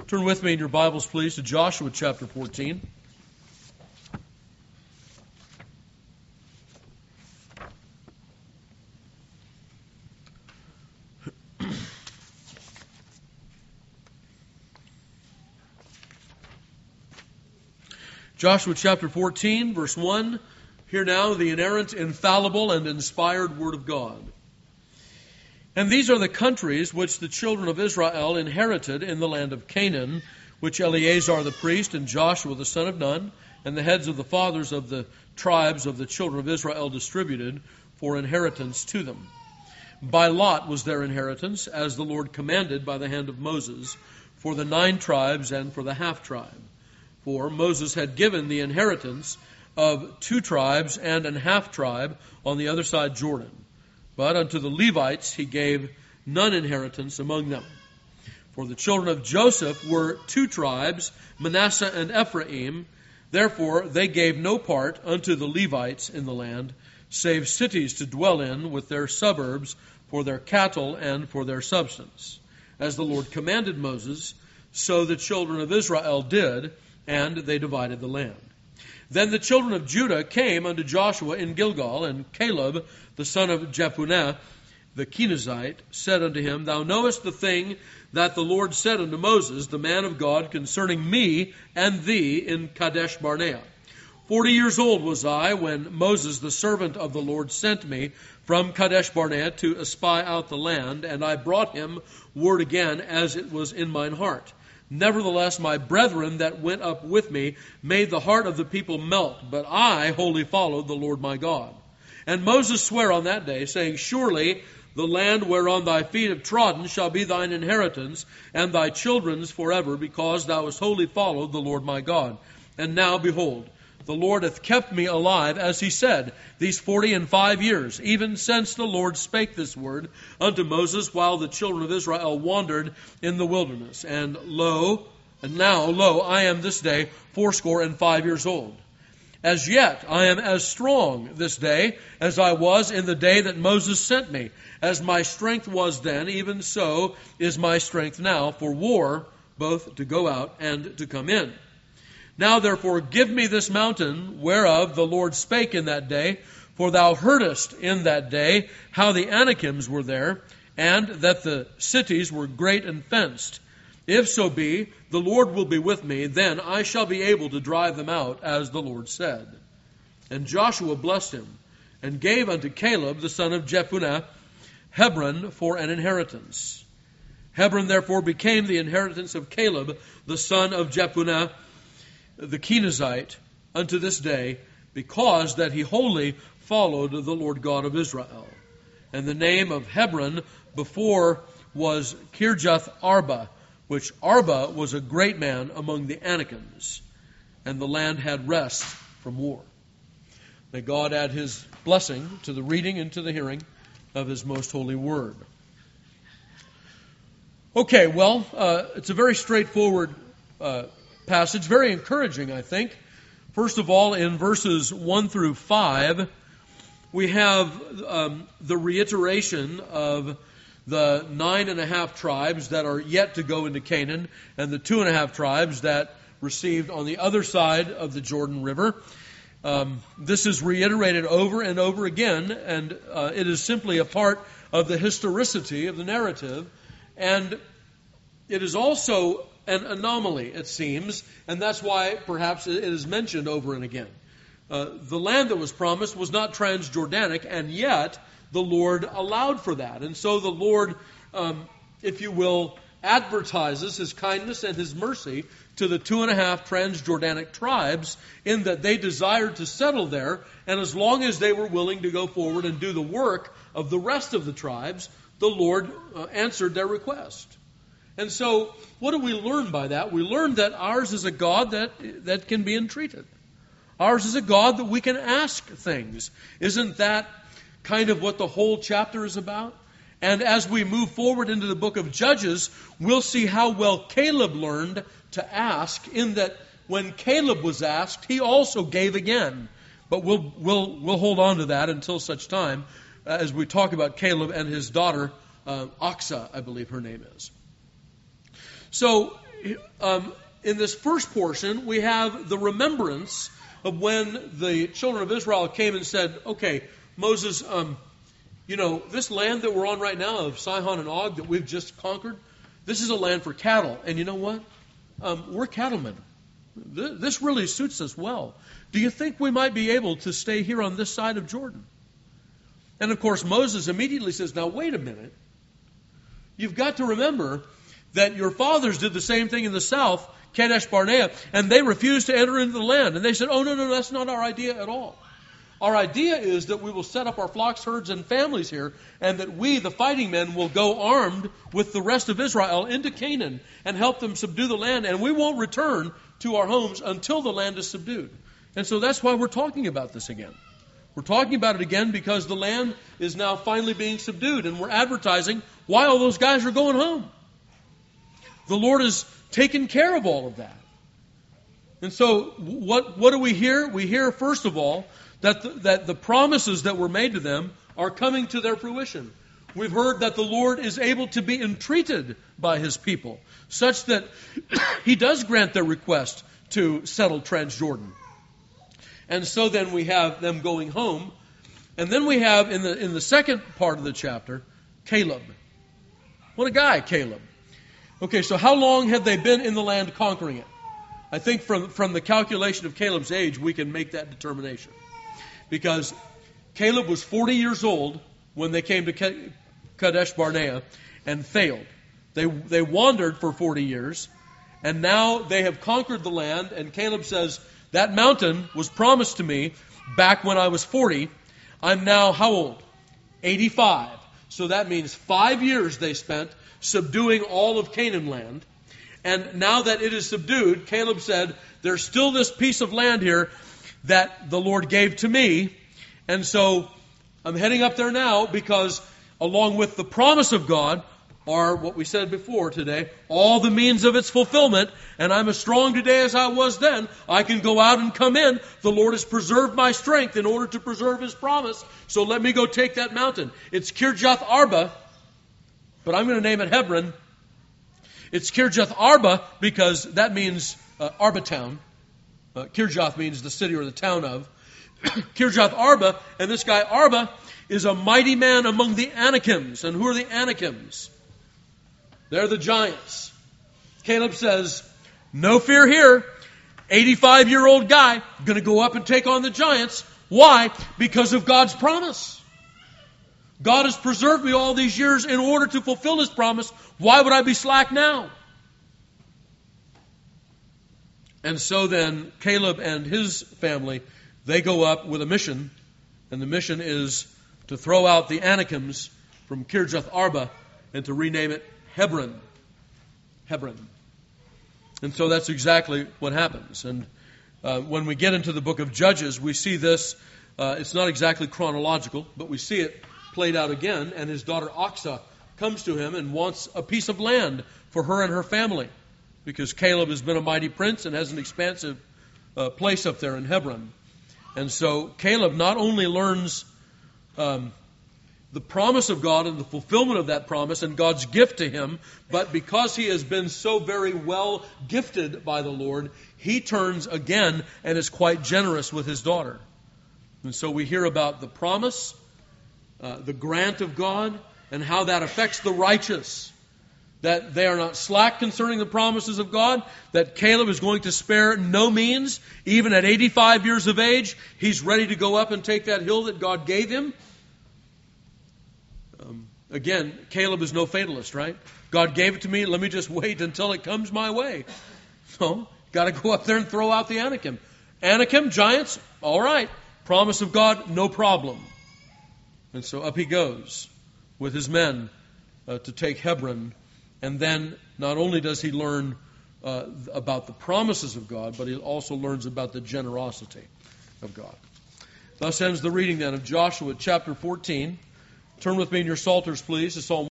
Turn with me in your Bibles, please, to Joshua chapter 14. Joshua chapter 14, verse 1. Hear now the inerrant, infallible, and inspired Word of God. And these are the countries which the children of Israel inherited in the land of Canaan, which Eleazar the priest and Joshua the son of Nun, and the heads of the fathers of the tribes of the children of Israel distributed for inheritance to them. By lot was their inheritance, as the Lord commanded by the hand of Moses, for the 9 tribes and for the half-tribe. For Moses had given the inheritance of 2 tribes and an half-tribe on the other side Jordan. But unto the Levites he gave none inheritance among them. For the children of Joseph were 2 tribes, Manasseh and Ephraim. Therefore they gave no part unto the Levites in the land, save cities to dwell in with their suburbs for their cattle and for their substance. As the Lord commanded Moses, so the children of Israel did, and they divided the land. Then the children of Judah came unto Joshua in Gilgal, and Caleb, the son of Jephunneh, the Kenizzite, said unto him, Thou knowest the thing that the Lord said unto Moses, the man of God, concerning me and thee in Kadesh Barnea. 40 years old was I when Moses, the servant of the Lord, sent me from Kadesh Barnea to espy out the land, and I brought him word again as it was in mine heart. Nevertheless, my brethren that went up with me made the heart of the people melt, but I wholly followed the Lord my God. And Moses sware on that day, saying, Surely the land whereon thy feet have trodden shall be thine inheritance, and thy children's forever, because thou hast wholly followed the Lord my God. And now, behold, the Lord hath kept me alive, as he said, these 45 years, even since the Lord spake this word unto Moses, while the children of Israel wandered in the wilderness. And now, I am this day 85 years old. As yet I am as strong this day as I was in the day that Moses sent me. As my strength was then, even so is my strength now for war, both to go out and to come in. Now therefore give me this mountain whereof the Lord spake in that day, for thou heardest in that day how the Anakims were there, and that the cities were great and fenced. If so be, the Lord will be with me, then I shall be able to drive them out, as the Lord said. And Joshua blessed him, and gave unto Caleb the son of Jephunneh Hebron for an inheritance. Hebron therefore became the inheritance of Caleb the son of Jephunneh the Kenizzite unto this day, because that he wholly followed the Lord God of Israel. And the name of Hebron before was Kirjath Arba, which Arba was a great man among the Anakims, and the land had rest from war. May God add his blessing to the reading and to the hearing of his most holy word. Okay, well, it's a very straightforward passage, very encouraging, I think. First of all, in verses 1 through 5, we have the reiteration of the 9.5 tribes that are yet to go into Canaan, and the 2.5 tribes that received on the other side of the Jordan River. This is reiterated over and over again, and it is simply a part of the historicity of the narrative. And it is also an anomaly, it seems, and that's why perhaps it is mentioned over and again. The land that was promised was not Transjordanic, and yet the Lord allowed for that. And so the Lord, if you will, advertises his kindness and his mercy to the 2.5 Transjordanic tribes in that they desired to settle there, and as long as they were willing to go forward and do the work of the rest of the tribes, the Lord answered their request. And so, what do we learn by that? We learn that ours is a God that can be entreated. Ours is a God that we can ask things. Isn't that kind of what the whole chapter is about? And as we move forward into the book of Judges, we'll see how well Caleb learned to ask, in that when Caleb was asked, he also gave again. But we'll hold on to that until such time as we talk about Caleb and his daughter, Aksa, I believe her name is. So in this first portion, we have the remembrance of when the children of Israel came and said, okay, Moses, this land that we're on right now of Sihon and Og that we've just conquered, this is a land for cattle. And you know what? We're cattlemen. This really suits us well. Do you think we might be able to stay here on this side of Jordan? And of course, Moses immediately says, now wait a minute. You've got to remember that your fathers did the same thing in the south, Kadesh Barnea, and they refused to enter into the land. And they said, oh, no, that's not our idea at all. Our idea is that we will set up our flocks, herds, and families here, and that we, the fighting men, will go armed with the rest of Israel into Canaan and help them subdue the land, and we won't return to our homes until the land is subdued. And so that's why we're talking about this again. We're talking about it again because the land is now finally being subdued, and we're advertising why all those guys are going home. The Lord has taken care of all of that. And so what do we hear? We hear, first of all, that the promises that were made to them are coming to their fruition. We've heard that the Lord is able to be entreated by His people, such that He does grant their request to settle Transjordan. And so then we have them going home. And then we have, in the second part of the chapter, Caleb. What a guy, Caleb. Okay, so how long had they been in the land conquering it? I think from the calculation of Caleb's age, we can make that determination. Because Caleb was 40 years old when they came to Kadesh Barnea and failed. They wandered for 40 years, and now they have conquered the land, and Caleb says, that mountain was promised to me back when I was 40. I'm now how old? 85. So that means 5 years they spent subduing all of Canaan land. And now that it is subdued, Caleb said, there's still this piece of land here that the Lord gave to me. And so I'm heading up there now because along with the promise of God are what we said before today, all the means of its fulfillment. And I'm as strong today as I was then. I can go out and come in. The Lord has preserved my strength in order to preserve His promise. So let me go take that mountain. It's Kirjath Arba, but I'm going to name it Hebron. It's Kirjath Arba because that means Arba town. Kirjath means the city or the town of. Kirjath Arba, and this guy Arba is a mighty man among the Anakims. And who are the Anakims? They're the giants. Caleb says, no fear here. 85-year-old guy, going to go up and take on the giants. Why? Because of God's promise. God has preserved me all these years in order to fulfill His promise. Why would I be slack now? And so then Caleb and his family, they go up with a mission. And the mission is to throw out the Anakims from Kirjath Arba and to rename it Hebron. Hebron. And so that's exactly what happens. And when we get into the book of Judges, we see this. It's not exactly chronological, but we see it played out again. And his daughter Aksa comes to him and wants a piece of land for her and her family, because Caleb has been a mighty prince and has an expansive place up there in Hebron. And so Caleb not only learns the promise of God and the fulfillment of that promise and God's gift to him, but because he has been so very well gifted by the Lord, he turns again and is quite generous with his daughter. And so we hear about the promise, the grant of God, and how that affects the righteous. That they are not slack concerning the promises of God, that Caleb is going to spare no means. Even at 85 years of age, he's ready to go up and take that hill that God gave him. Again, Caleb is no fatalist, right? God gave it to me, let me just wait until it comes my way. So, got to go up there and throw out the Anakim. Anakim, giants, all right. Promise of God, no problem. And so up he goes with his men to take Hebron. And then not only does he learn about the promises of God, but he also learns about the generosity of God. Thus ends the reading then of Joshua chapter 14. Turn with me in your Psalters, please, to Psalm